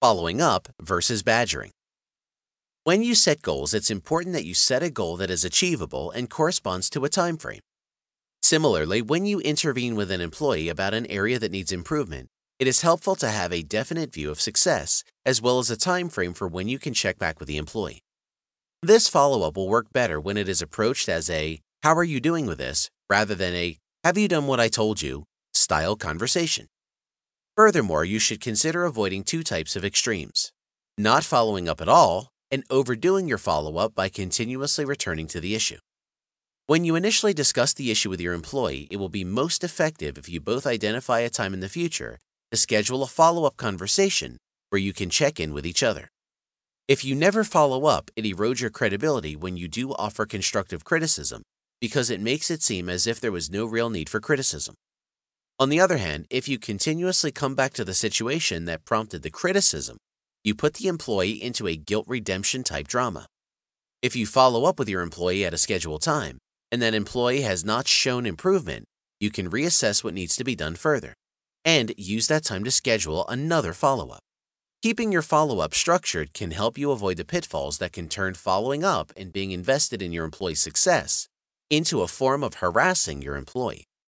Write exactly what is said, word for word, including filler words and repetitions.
Following up versus badgering. When you set goals, it's important that you set a goal that is achievable and corresponds to a time frame. Similarly, when you intervene with an employee about an area that needs improvement, it is helpful to have a definite view of success, as well as a time frame for when you can check back with the employee. This follow-up will work better when it is approached as a "How are you doing with this?" rather than a "Have you done what I told you?" style conversation. Furthermore, you should consider avoiding two types of extremes: not following up at all and overdoing your follow-up by continuously returning to the issue. When you initially discuss the issue with your employee, it will be most effective if you both identify a time in the future to schedule a follow-up conversation where you can check in with each other. If you never follow up, it erodes your credibility when you do offer constructive criticism because it makes it seem as if there was no real need for criticism. On the other hand, if you continuously come back to the situation that prompted the criticism, you put the employee into a guilt redemption type drama. If you follow up with your employee at a scheduled time, and that employee has not shown improvement, you can reassess what needs to be done further, and use that time to schedule another follow-up. Keeping your follow-up structured can help you avoid the pitfalls that can turn following up and being invested in your employee's success into a form of harassing your employee.